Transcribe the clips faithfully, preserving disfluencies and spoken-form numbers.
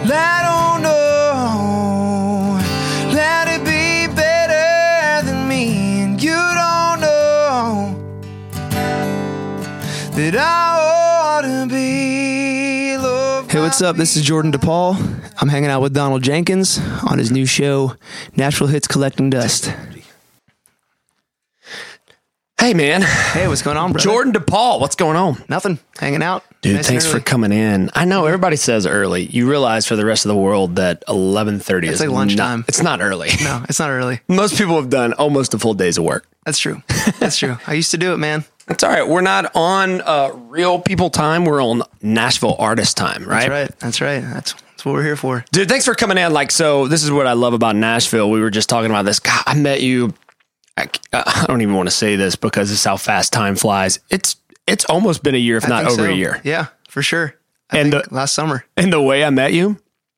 I don't know. Let it be better than me, and you don't know that I ought to be loved. Hey, what's up? This is Jordan DePaul. I'm hanging out with Donald Jenkins on his new show, Nashville Hits Collecting Dust. Hey, man. Hey, what's going on, brother? Jordan DePaul, what's going on? Nothing. Hanging out. Dude, Nice thanks and for early. coming in. I know everybody says early. You realize for the rest of the world that eleven thirty It's is like lunchtime. Not, it's not early. No, it's not early. Most people have done almost a full day's of work. That's true. That's true. I used to do it, man. That's all right. We're not on uh, real people time. We're on Nashville artist time, right? That's right. That's right. That's, that's what we're here for. Dude, thanks for coming in. Like, so this is what I love about Nashville. We were just talking about this. God, I met you. I, I don't even want to say this because this is how fast time flies. It's it's almost been a year, if I not think over so. a year. Yeah, for sure. I And think the- last summer, And the way I met you,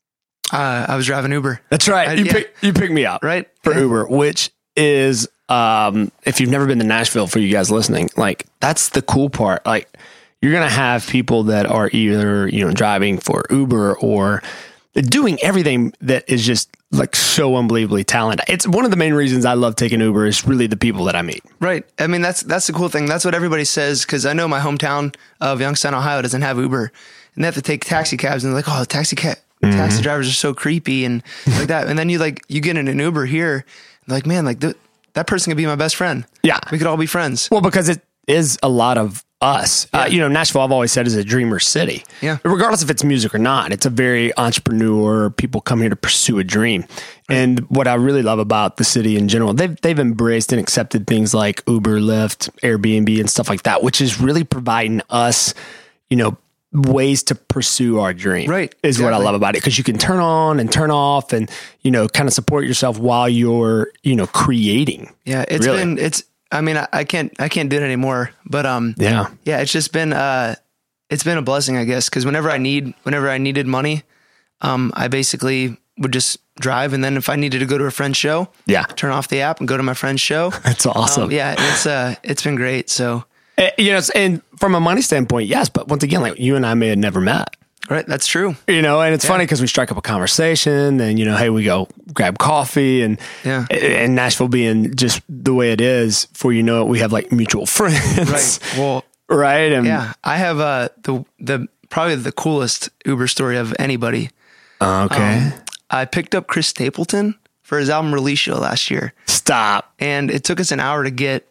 uh, I was driving Uber. that's right. I- you yeah. pick, you picked me up Right. for Yeah. Uber, which is um, if you've never been to Nashville, for you guys listening, like that's the cool part. Like you're gonna have people that are either you know driving for Uber or doing everything that is just like so unbelievably talented. It's one of the main reasons I love taking Uber is really the people that I meet. Right. I mean, that's that's the cool thing. That's what everybody says, because I know my hometown of Youngstown, Ohio doesn't have Uber, and they have to take taxi cabs, and they're like, oh, taxi cab. Mm-hmm. Taxi drivers are so creepy and like that. And then you like you get in an Uber here, and like, man, like th- that person could be my best friend. Yeah. We could all be friends. Well, because it is a lot of us. Uh, you know, Nashville, I've always said, is a dreamer city. Yeah. Regardless if it's music or not, it's a very entrepreneur. People come here to pursue a dream. And what I really love about the city in general, they've they've embraced and accepted things like Uber, Lyft, Airbnb, and stuff like that, which is really providing us, you know, ways to pursue our dream. Right. Is what I Exactly. love about it. Because you can turn on and turn off and, you know, kind of support yourself while you're, you know, creating. Yeah, it's Really. been it's. I mean, I, I can't I can't do it anymore. But um, Yeah. yeah, it's just been uh, it's been a blessing, I guess, because whenever I need whenever I needed money, um, I basically would just drive, and then if I needed to go to a friend's show, Yeah. turn off the app and go to my friend's show. That's awesome. Um, yeah, it's uh, it's been great. So Uh, you know, and from a money standpoint, yes, but once again, like you and I may have never met, right, that's true. you know, and it's funny because we strike up a conversation and, you know, hey, we go grab coffee and, Yeah. and Nashville being just the way it is for, you know, we have like mutual friends. Right. Well, Right. And yeah, I have uh the the probably the coolest Uber story of anybody. uh, okay. Um, I picked up Chris Stapleton for his album release show last year. Stop. And it took us an hour to get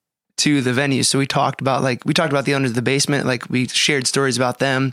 to the venue. So we talked about like we talked about the owners of the basement, like we shared stories about them.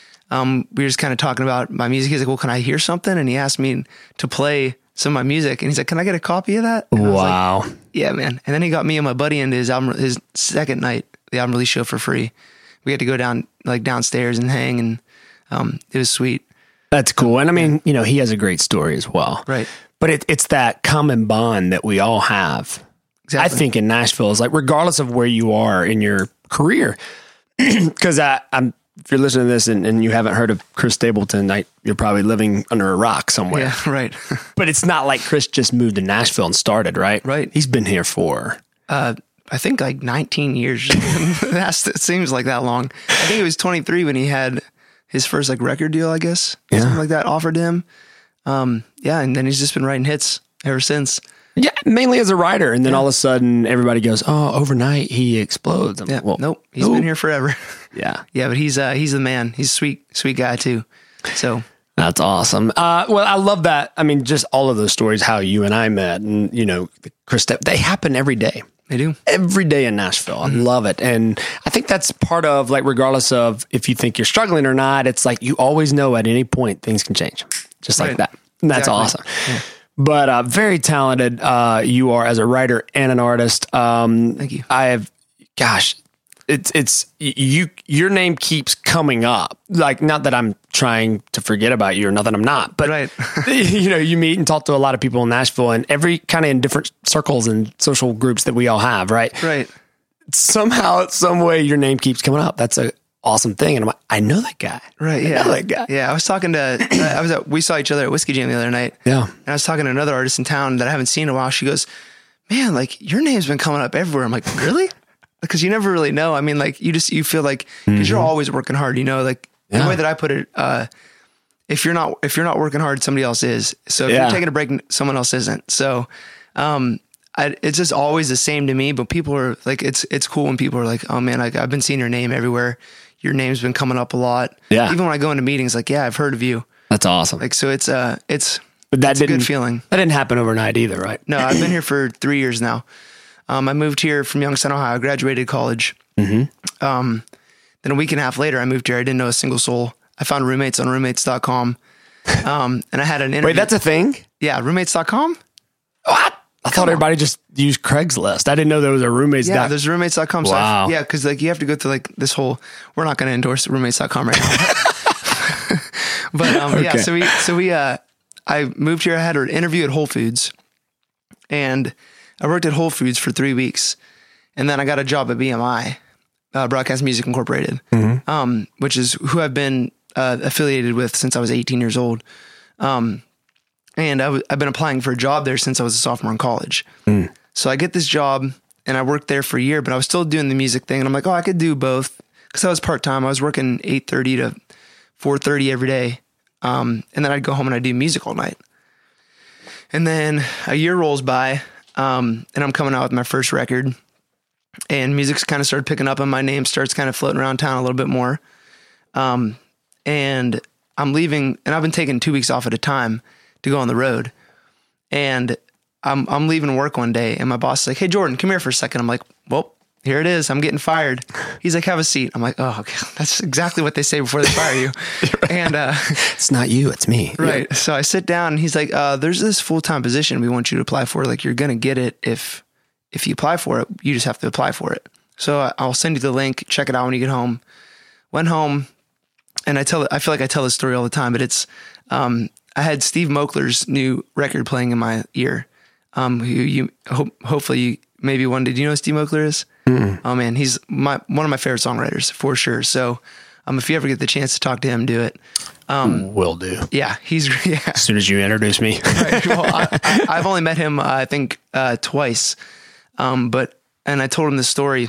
Um, we were just kind of talking about my music. He's like, "Well, can I hear something?" And he asked me to play some of my music. And he's like, "Can I get a copy of that?" And I was like, Wow. yeah, man. And then he got me and my buddy into his album, his second night, the album release show for free. We had to go down like downstairs and hang, and um, it was sweet. That's cool. And I mean, you know, he has a great story as well. Right. But it, it's that common bond that we all have. Exactly. I think in Nashville is like, regardless of where you are in your career, because I, I'm, if you're listening to this and, and you haven't heard of Chris Stapleton, I, you're probably living under a rock somewhere. Yeah, right. But it's not like Chris just moved to Nashville and started, right? Right. He's been here for, uh, I think like nineteen years. That's, it seems like that long. I think it was twenty-three when he had his first like record deal, I guess. Yeah. Something like that offered to him. Um, yeah. And then he's just been writing hits ever since. yeah, mainly as a writer. And then all of a sudden everybody goes, oh, overnight he explodes. I'm Yeah. like, well, nope. He's nope. been here forever. Yeah. Yeah. But he's, uh, he's the man. He's a sweet, sweet guy too. So That's awesome. Uh, well, I love that. I mean, just all of those stories, how you and I met and, you know, Chris, Step- they happen every day. they do. Every day in Nashville. I love it. And I think that's part of like, regardless of if you think you're struggling or not, it's like you always know at any point things can change just like Right. that. And that's Exactly. awesome. But uh, very talented uh, you are as a writer and an artist. Um, Thank you. I have, gosh, it's, it's, you, your name keeps coming up. Like, not that I'm trying to forget about you or not that I'm not, but Right. you know, you meet and talk to a lot of people in Nashville and every kind of in different circles and social groups that we all have, right? Right. Somehow, some way, your name keeps coming up. That's a awesome thing. And I'm like, I know that guy. Right. I Yeah. know that guy. Yeah. I was talking to, I was at, we saw each other at Whiskey Jam the other night. Yeah. And I was talking to another artist in town that I haven't seen in a while. She goes, man, like your name's been coming up everywhere. I'm like, really? Because you never really know. I mean, like you just, you feel like, because you're always working hard, you know, like Yeah. the way that I put it, uh, if you're not if you're not working hard, somebody else is. So if Yeah. you're taking a break, someone else isn't. So um, I, it's just always the same to me. But people are like, it's it's cool when people are like, oh man, like I've been seeing your name everywhere. Your name's been coming up a lot. Yeah. Even when I go into meetings, like, yeah, I've heard of you. That's awesome. Like, so it's uh, it's But that it's a didn't good feeling. That didn't happen overnight either, right? No, I've been here for three years now. Um, I moved here from Youngstown, Ohio. I graduated college. Mm-hmm. Um, then a week and a half later, I moved here. I didn't know a single soul. I found roommates on roommates dot com. Um, and I had an interview. Wait, that's a thing? Yeah, roommates dot com. What? I thought everybody just used Craigslist. I didn't know there was a roommates. Yeah, dot- there's roommates dot com. So Wow. I, yeah, because like you have to go through like this whole. We're not going to endorse roommates dot com right now. But um, yeah, Okay. so we so we uh, I moved here. I had an interview at Whole Foods, and I worked at Whole Foods for three weeks, and then I got a job at B M I, uh, Broadcast Music Incorporated, Mm-hmm. um, which is who I've been uh, affiliated with since I was eighteen years old. Um, and I w- I've been applying for a job there since I was a sophomore in college. Mm. So I get this job, and I worked there for a year, but I was still doing the music thing, and I'm like, oh, I could do both because I was part time. I was working eight thirty to four thirty every day, um, and then I'd go home and I'd do music all night. And then a year rolls by, um, and I'm coming out with my first record, and music's kind of started picking up, and my name starts kind of floating around town a little bit more. Um, and I'm leaving, and I've been taking two weeks off at a time to go on the road. And I'm I'm leaving work one day, and my boss is like, "Hey, Jordan, come here for a second." I'm like, "Well, here it is. I'm getting fired." He's like, "Have a seat." I'm like, "Oh, okay. That's exactly what they say before they fire you." And uh, It's not you, it's me. right. So I sit down, and he's like, uh, "There's this full time position we want you to apply for. Like, you're gonna get it if if you apply for it. You just have to apply for it. So I- I'll send you the link. Check it out when you get home." Went home, and I tell I feel like I tell this story all the time, but it's um, I had Steve Moakler's new record playing in my ear. Um, who you hope hopefully you, maybe one. Did you know who Steve Moakler is? Mm-mm. Oh man, he's my one of my favorite songwriters for sure. So, um, if you ever get the chance to talk to him, do it. Um, Will do. yeah, he's yeah. As soon as you introduce me. Right. Well, I, I, I've only met him, uh, I think, uh, twice. Um, but and I told him this story,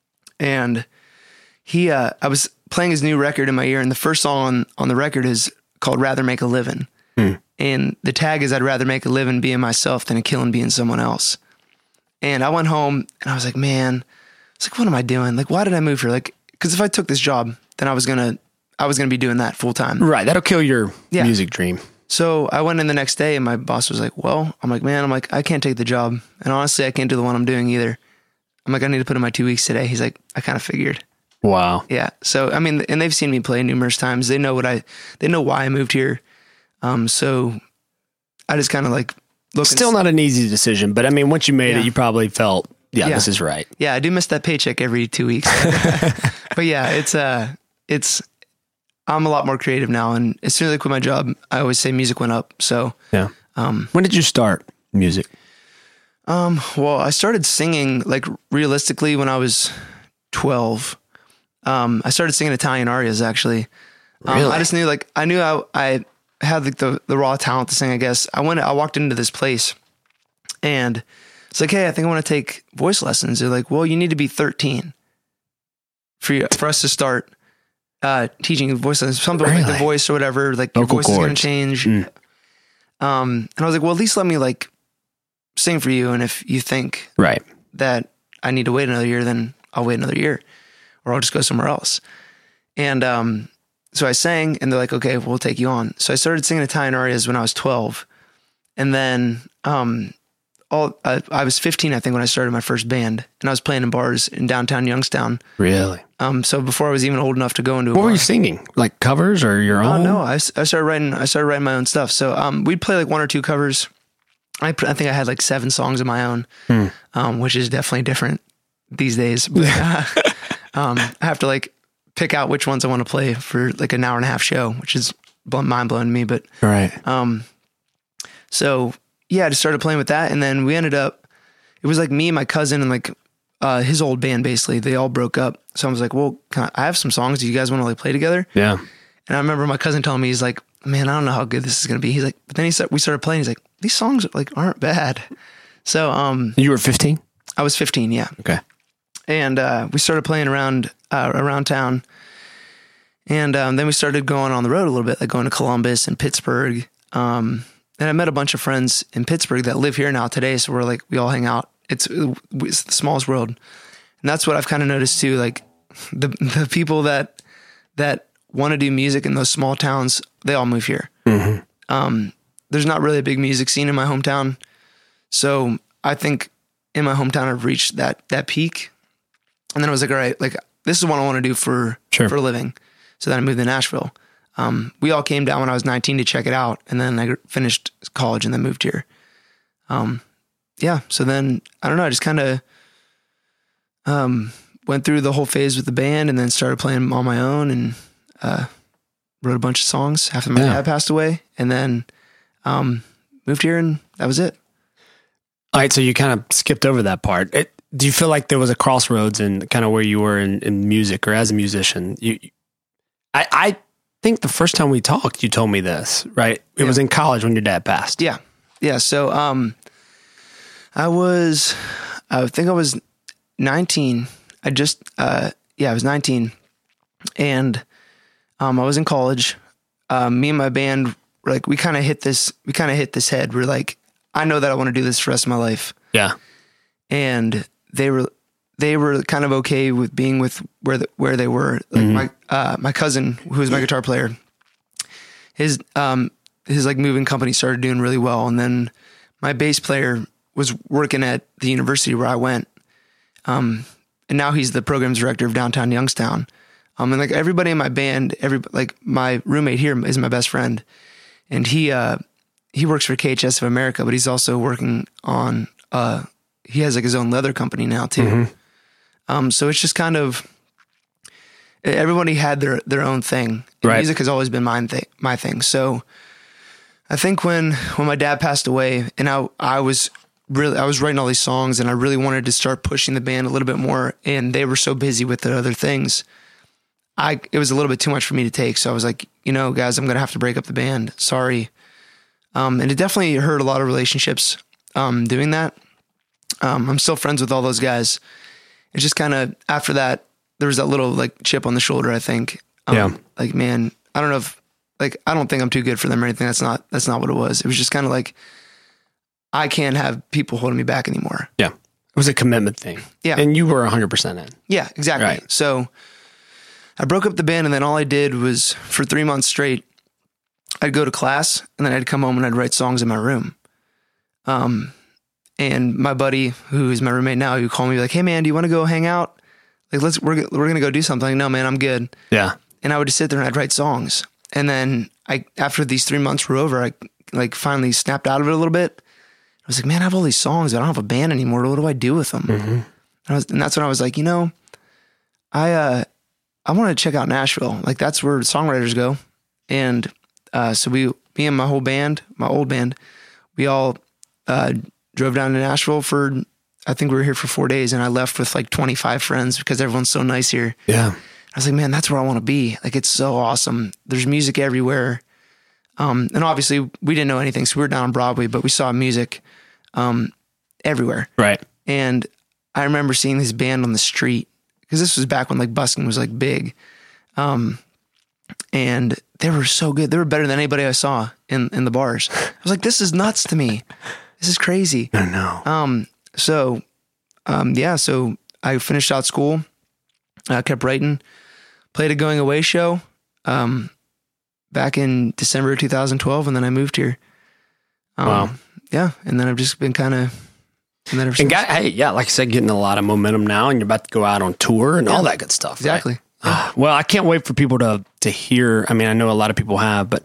and he, uh, I was playing his new record in my ear, and the first song on, on the record is called "Rather Make a Livin'," hmm. and the tag is "I'd rather make a living being myself than a killing being someone else." And I went home, and I was like, man, it's like, what am I doing? Like, why did I move here? Like, because if I took this job, then I was gonna, I was gonna be doing that full time. Right. That'll kill your Yeah. music dream. So I went in the next day, and my boss was like, well, I'm like, man, I'm like, I can't take the job. And honestly, I can't do the one I'm doing either. I'm like, I need to put in my two weeks today. He's like, I kind of figured. Wow. Yeah. So, I mean, and they've seen me play numerous times. They know what I, they know why I moved here. Um, so I just kind of like look. Still not an easy decision, but I mean, once you made Yeah. it, you probably felt, yeah, Yeah. this is right. Yeah. I do miss that paycheck every two weeks, but yeah, it's, uh, it's, I'm a lot more creative now. And as soon as I quit my job, I always say music went up. So, Yeah. um, When did you start music? Um, well, I started singing like realistically when I was twelve. Um, I started singing Italian arias actually. Um, Really? I just knew like, I knew I, I had like the, the raw talent to sing, I guess. I went, I walked into this place and it's like, hey, I think I want to take voice lessons. They're like, well, you need to be thirteen for you, for us to start, uh, teaching voice lessons, something like the Really? voice or whatever, like your Vocal voice is going to cords. change. Mm. Um, and I was like, well, at least let me like sing for you. And if you think Right. that I need to wait another year, then I'll wait another year or I'll just go somewhere else. And, um, so I sang and they're like, okay, we'll take you on. So I started singing Italian arias when I was twelve. And then, um, all, I, I was fifteen, I think, when I started my first band, and I was playing in bars in downtown Youngstown. Really? Um, so before I was even old enough to go into a What bar. were you singing? Like covers or your Oh own? no, I, s- I started writing, I started writing my own stuff. So, um, we'd play like one or two covers. I, pr- I think I had like seven songs of my own, Hmm. um, which is definitely different these days. But, uh, um, I have to like pick out which ones I want to play for like an hour and a half show, which is mind blowing to me. But, Right. um, so yeah, I just started playing with that. And then we ended up, it was like me and my cousin and like, uh, his old band, basically, they all broke up. So I was like, well, can I, I have some songs. Do you guys want to like play together? Yeah. And I remember my cousin telling me, he's like, man, I don't know how good this is going to be. He's like, but then he said, we started playing. He's like, these songs like aren't bad. So, um, You were fifteen? I was fifteen. Yeah. Okay. And, uh, we started playing around, uh, around town, And um, then we started going on the road a little bit, like going to Columbus and Pittsburgh. Um, and I met a bunch of friends in Pittsburgh that live here now today. So we're like, we all hang out. It's, it's the smallest world. And that's what I've kind of noticed too. Like the the people that that want to do music in those small towns, they all move here. Mm-hmm. Um, there's not really a big music scene in my hometown. So I think in my hometown, I've reached that that peak. And then I was like, all right, like this is what I want to do for, sure. for a living. So then I moved to Nashville. Um, we all came down when I was nineteen to check it out. And then I finished college and then moved here. Um, yeah. So then, I don't know, I just kind of um, went through the whole phase with the band and then started playing on my own and uh, wrote a bunch of songs after my yeah. dad passed away. And then um, moved here and that was it. All right. So you kind of skipped over that part. It, do you feel like there was a crossroads in kind of where you were in, in music or as a musician? You, I, I think the first time we talked, you told me this, right? It yeah. was in college when your dad passed. Yeah. Yeah. So, um, I was, I think I was nineteen. I just, uh, yeah, I was nineteen and, um, I was in college. Um, me and my band, like, we kind of hit this, we kind of hit this head. We're like, I know that I want to do this for the rest of my life. Yeah. And they were, they were kind of okay with being with where the, where they were. Like mm-hmm. my uh, my cousin, who was my guitar player, his um his like moving company started doing really well, and then my bass player was working at the university where I went, um, and now he's the programs director of downtown Youngstown. Um, and like everybody in my band, every like my roommate here is my best friend, and he uh he works for K H S of America, but he's also working on uh he has like his own leather company now too. Mm-hmm. Um, so it's just kind of, everybody had their, their own thing. Right. Music has always been my thing, my thing. So I think when, when my dad passed away and I, I was really, I was writing all these songs and I really wanted to start pushing the band a little bit more and they were so busy with the other things. I, it was a little bit too much for me to take. So I was like, you know, guys, I'm going to have to break up the band. Sorry. Um, and it definitely hurt a lot of relationships, um, doing that. Um, I'm still friends with all those guys. It's just kind of after that, there was that little like chip on the shoulder, I think. Um, yeah. Like, man, I don't know if like, I don't think I'm too good for them or anything. That's not, that's not what it was. It was just kind of like, I can't have people holding me back anymore. Yeah. It was a commitment thing. Yeah. And you were a hundred percent in. Yeah, exactly. Right. So I broke up the band and then all I did was for three months straight, I'd go to class and then I'd come home and I'd write songs in my room. Um, And my buddy, who is my roommate now, who called me like, "Hey man, do you want to go hang out? Like, let's we're we're gonna go do something." Like, no man, I'm good. Yeah. And I would just sit there and I'd write songs. And then I, after these three months were over, I like finally snapped out of it a little bit. I was like, man, I have all these songs, but I don't have a band anymore. What do I do with them? Mm-hmm. And, I was, and that's when I was like, you know, I uh, I want to check out Nashville. Like that's where songwriters go. And uh, so we, me and my whole band, my old band, we all uh, drove down to Nashville for, I think we were here for four days and I left with like twenty-five friends because everyone's so nice here. Yeah. I was like, man, that's where I want to be. Like, it's so awesome. There's music everywhere. Um, and obviously we didn't know anything. So we were down on Broadway, but we saw music um, everywhere. Right. And I remember seeing this band on the street because this was back when like busking was like big. Um, and they were so good. They were better than anybody I saw in, in the bars. I was like, this is nuts to me. This is crazy. I know. Um, so, um, yeah, so I finished out school. I kept writing, played a going away show, um, back in December of two thousand twelve. And then I moved here. Um, wow. Yeah. And then I've just been kind of, and then ever and got, hey, yeah, like I said, getting a lot of momentum now and you're about to go out on tour and yeah. all that good stuff. Exactly. Right? Yeah. Well, I can't wait for people to, to hear. I mean, I know a lot of people have, but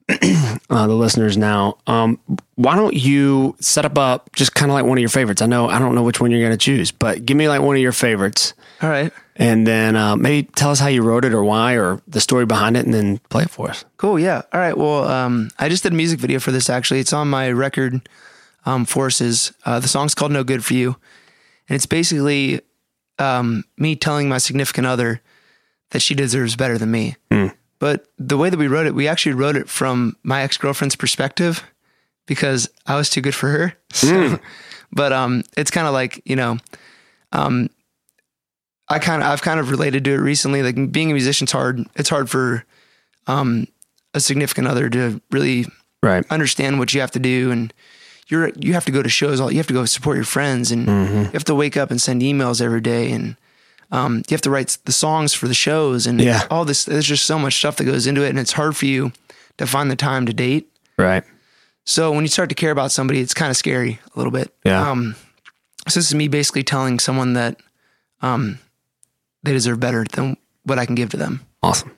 uh, the listeners now, um, why don't you set up a, just kind of like one of your favorites? I know, I don't know which one you're going to choose, but give me like one of your favorites. All right. And then uh, maybe tell us how you wrote it or why, or the story behind it, and then play it for us. Cool. Yeah. All right. Well, um, I just did a music video for this, actually. It's on my record, um, Forces. Uh, the song's called No Good For You. And it's basically um, me telling my significant other that she deserves better than me. Mm. But the way that we wrote it, we actually wrote it from my ex-girlfriend's perspective because I was too good for her. So, mm. But um, it's kind of like, you know, um, I kind of, I've kind of related to it recently. Like being a musician's hard. It's hard for um, a significant other to really right. understand what you have to do. And you're, you have to go to shows, all you have to go support your friends, and mm-hmm. you have to wake up and send emails every day. And um, you have to write the songs for the shows and yeah. all this. There's just so much stuff that goes into it. And it's hard for you to find the time to date. Right. So when you start to care about somebody, it's kind of scary a little bit. Yeah. Um, so this is me basically telling someone that, um, they deserve better than what I can give to them. Awesome.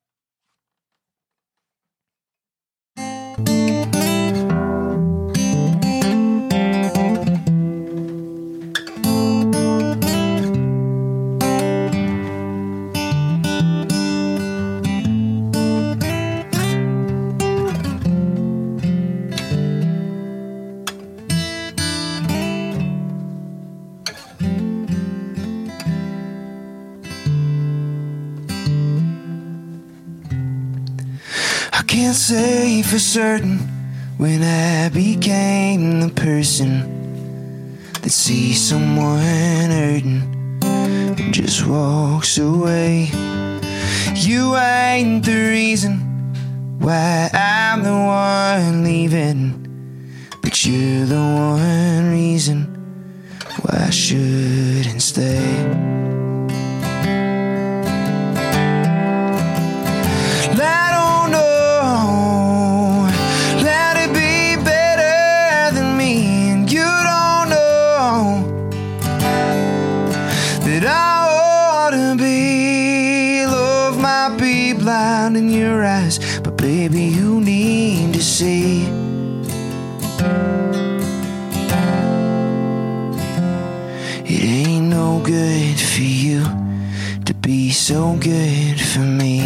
Can't say for certain when I became the person that sees someone hurting and just walks away. You ain't the reason why I'm the one leaving, but you're the one reason why I shouldn't stay. In your eyes, but baby, you need to see it ain't no good for you to be so good for me.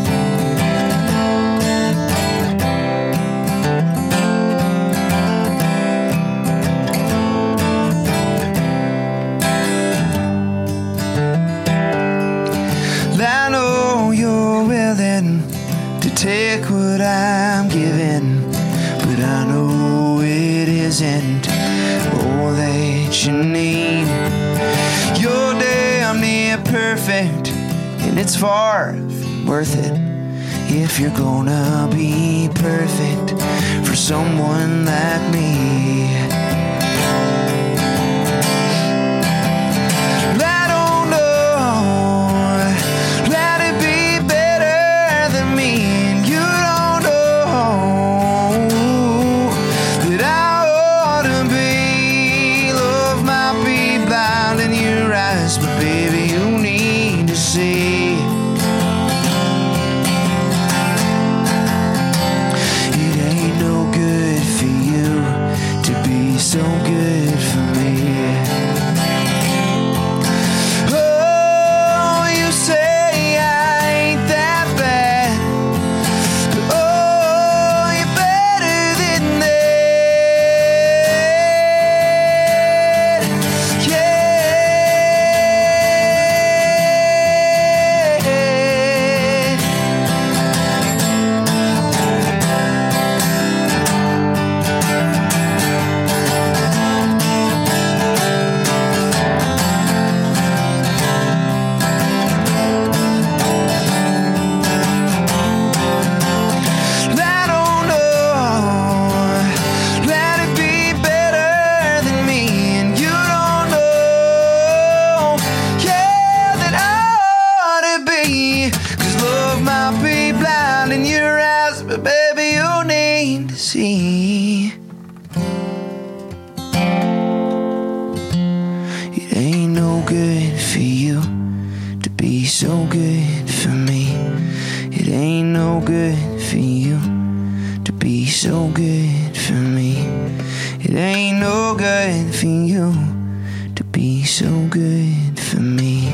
I know you're willing to take what I'm giving, but I know it isn't all that you need. You're damn near perfect, and it's far from worth it if you're gonna be perfect for someone like me. But baby, you need to see it ain't no good for you to be so good for me. Oh, you say I ain't that bad, but oh, you're better than that. Yeah. Baby, you need to see it ain't no good for you to be so good for me. It ain't no good for you to be so good for me. It ain't no good for you to be so good for me.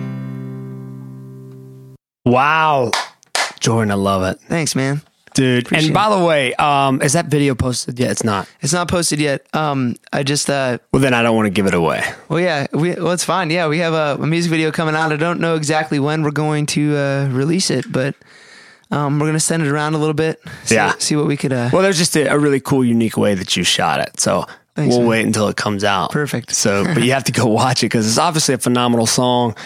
Wow. Jordan, I love it. Thanks, man. Dude. Appreciate and by the way, um, is that video posted yet? It's not. It's not posted yet. Um, I just, uh, well, then I don't want to give it away. Well, yeah, we, well, it's fine. Yeah, we have a, a music video coming out. I don't know exactly when we're going to uh, release it, but um, we're going to send it around a little bit. See, yeah. See what we could. Uh, well, there's just a, a really cool, unique way that you shot it. So Thanks, we'll man. wait until it comes out. Perfect. So, but you have to go watch it because it's obviously a phenomenal song.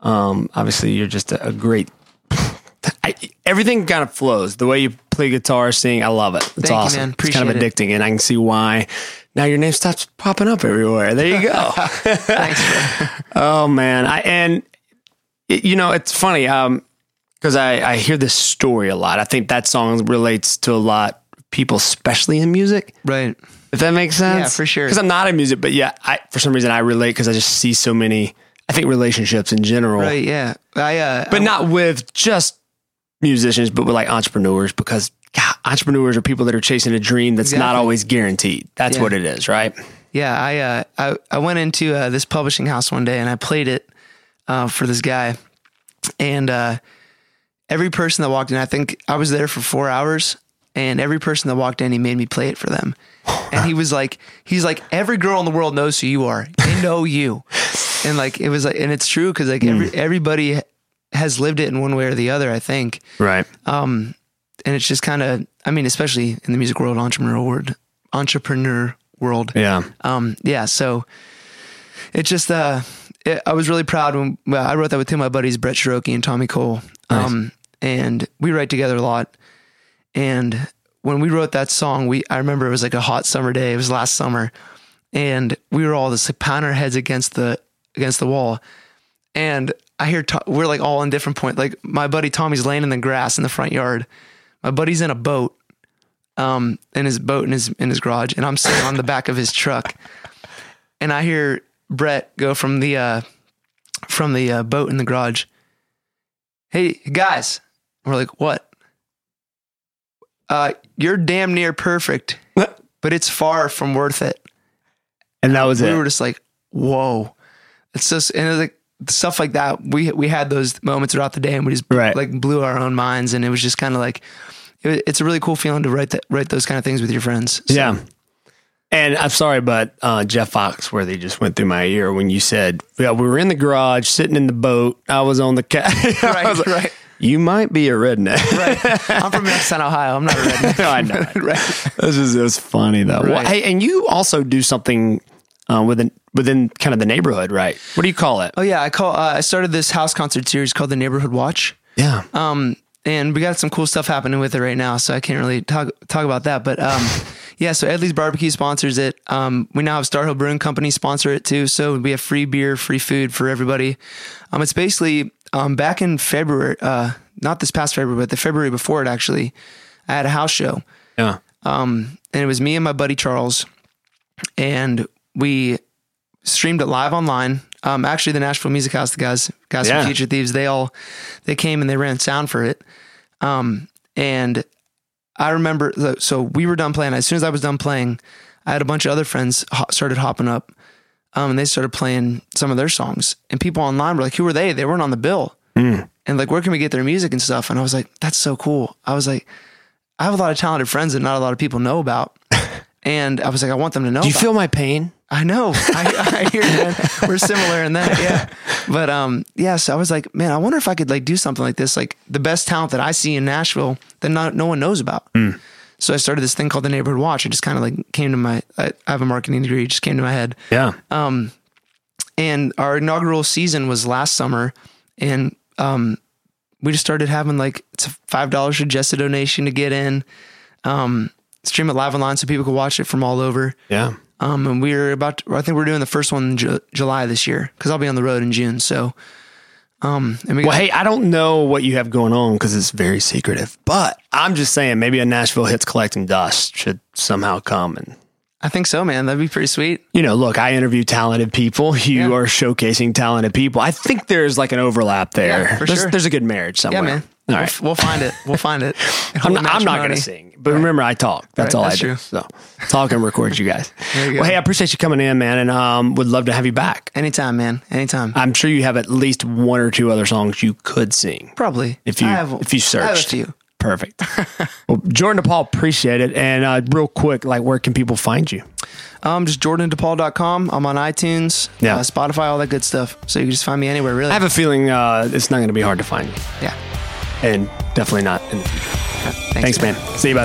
Um, obviously, you're just a, a great. I, everything kind of flows. The way you play guitar, sing, I love it. It's Thank awesome. you, man. It's kind of Appreciate addicting, and I can see why. Now your name stops popping up everywhere. There you go. Thanks, bro. Oh man, I and it, you know it's funny um because I I hear this story a lot. I think that song relates to a lot of people, especially in music. Right. If that makes sense. Yeah, for sure. Because I'm not in music, but yeah, I for some reason I relate because I just see so many. I think relationships in general, Right. Yeah. I. Uh, but I, not with just musicians, but with like entrepreneurs, because God, entrepreneurs are people that are chasing a dream that's Exactly. not always guaranteed. That's Yeah. what it is, right? Yeah. I. Uh, I. I went into uh, this publishing house one day and I played it uh, for this guy, and uh, every person that walked in, I think I was there for four hours, and every person that walked in, he made me play it for them. And he was like, he's like, every girl in the world knows who you are. They know you. And like, it was like, and it's true. Cause like every, everybody has lived it in one way or the other, I think. Right. Um, and it's just kind of, I mean, especially in the music world, entrepreneur world, entrepreneur world. Yeah. Um, yeah. So it just, uh, it, I was really proud when well, I wrote that with two of my buddies, Brett Cherokee and Tommy Cole. Nice. Um, and we write together a lot. And when we wrote that song, we, I remember it was like a hot summer day. It was last summer, and we were all just like pounding our heads against the, against the wall. And I hear, to, we're like all in different point. Like my buddy Tommy's laying in the grass in the front yard. My buddy's in a boat, um, in his boat in his, in his garage. And I'm sitting on the back of his truck. And I hear Brett go from the, uh, from the uh, boat in the garage. Hey guys. We're like, what? Uh, you're damn near perfect, but it's far from worth it. And that was we it. We were just like, whoa. It's just, and it was like stuff like that. We, we had those moments throughout the day and we just Right. like blew our own minds. And it was just kind of like, it, it's a really cool feeling to write that, write those kind of things with your friends. So, Yeah. And I'm sorry, but uh, Jeff Foxworthy just went through my ear when you said, yeah, we were in the garage, sitting in the boat. I was on the cat. Right, like, right. You might be a redneck. Right. I'm from Youngstown, Ohio. I'm not a redneck. No, I know. Right. This is it was funny though. Right. Well, hey, and you also do something uh, within within kind of the neighborhood, right? What do you call it? Oh yeah. I call, uh, I started this house concert series called the Neighborhood Watch. Yeah. Um, and we got some cool stuff happening with it right now, so I can't really talk talk about that. But um, yeah, so Edley's Barbecue sponsors it. Um, we now have Star Hill Brewing Company sponsor it too. So we have free beer, free food for everybody. Um, it's basically um, back in February, uh, not this past February, but the February before it actually, I had a house show. Yeah. Um, and it was me and my buddy Charles, and we streamed it live online. Um, actually, the Nashville Music House, the guys, guys Yeah. from Future Thieves, they all, they came and they ran sound for it. Um, and I remember, so we were done playing. As soon as I was done playing, I had a bunch of other friends ho- started hopping up, um, and they started playing some of their songs. And people online were like, "Who were they? They weren't on the bill." Mm. And like, where can we get their music and stuff? And I was like, "That's so cool." I was like, I have a lot of talented friends that not a lot of people know about. And I was like, I want them to know. Do you about feel my pain? I know. I, I hear you, man. We're similar in that. Yeah. But, um, yeah, so I was like, man, I wonder if I could like do something like this, like the best talent that I see in Nashville that not, no one knows about. Mm. So I started this thing called the Neighborhood Watch. It just kind of like came to my, I, I have a marketing degree. It just came to my head. Yeah. Um, and our inaugural season was last summer, and, um, we just started having like, it's a five dollars for just a donation to get in, um, stream it live online so people could watch it from all over. Yeah. Um, and we're about to, I think we're doing the first one in Ju- July this year, because I'll be on the road in June. So, um, and we Well, got, hey, I don't know what you have going on because it's very secretive, but I'm just saying maybe a Nashville Hits Collecting Dust should somehow come. And, I think so, man. That'd be pretty sweet. you know, look, I interview talented people. You Yeah. are showcasing talented people. I think there's like an overlap there. Yeah, for there's, sure. there's a good marriage somewhere. Yeah, man. All we'll, right. f- we'll find it. We'll find it. I'm not, I'm not going Matrimony. to sing, but remember, I talk. That's Right, all that's I do. true. So talk and record you guys. There you go. Well, hey, I appreciate you coming in, man, and um, would love to have you back. Anytime, man. Anytime. I'm sure you have at least one or two other songs you could sing Probably. if you I have, if you I have a searched. few. Perfect. Well, Jordan DePaul, appreciate it. And uh, real quick, like, where can people find you? Um, just jordan de paul dot com. I'm on iTunes, Yeah. uh, Spotify, all that good stuff. So you can just find me anywhere, really. I have a feeling uh, it's not going to be hard to find you, yeah. and definitely not in the future. Thanks, Thanks, man. See you, bud.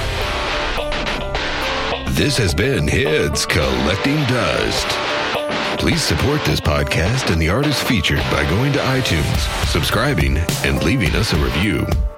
This has been Heads Collecting Dust. Please support this podcast and the artists featured by going to iTunes, subscribing, and leaving us a review.